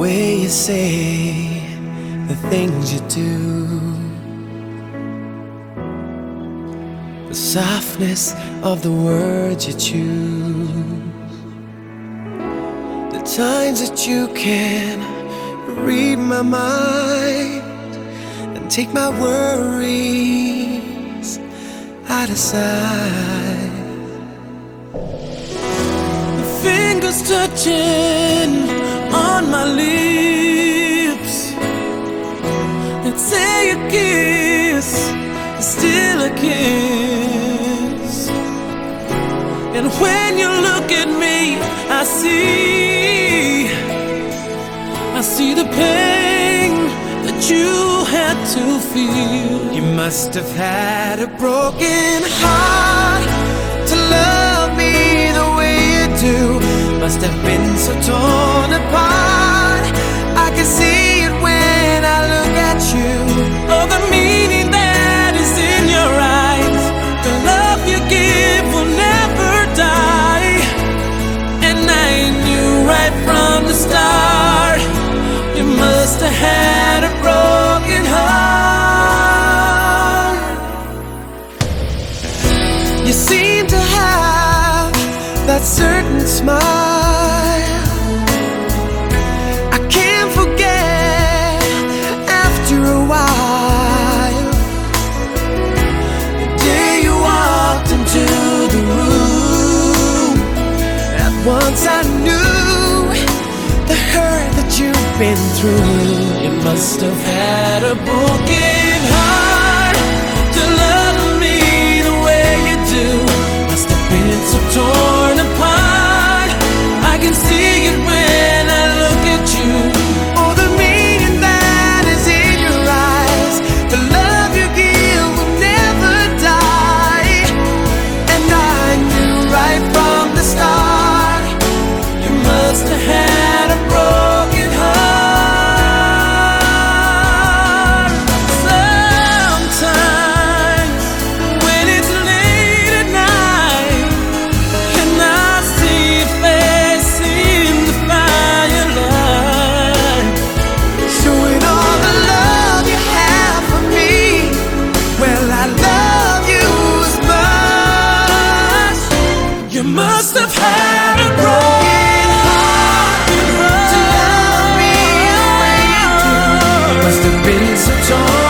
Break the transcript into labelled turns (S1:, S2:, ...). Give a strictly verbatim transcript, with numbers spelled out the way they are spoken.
S1: way you say, the things you do, the softness of the words you choose, the times that you can read my mind and take my worries out of sight. The fingers touching on my lips and say a kiss is still a kiss. And when you look at me, I see, I see the pain that you had to feel. You must have had a broken heart to love me the way you do. Must have been so torn apart. I can see it when I look at you. Oh, the meaning that is in your eyes. The love you give will never die. And I knew right from the start, you must have had a broken heart. You seem to have that certain smile I can't forget after a while. The day you walked into the room, at once I knew the hurt that you've been through. You must have had a broken heart to love me the way you do. Must have been so torn apart. I can see it when I look at you. Oh, the meaning that is in your eyes. The love you give will never die. And I knew right from the start, you must have had a broken heart. Sometimes when it's late at night and I see your face in the firelight, showing all the love you have for me, well, I love you as much. You must have had a broken heart to love me the way you do. Must have been so torn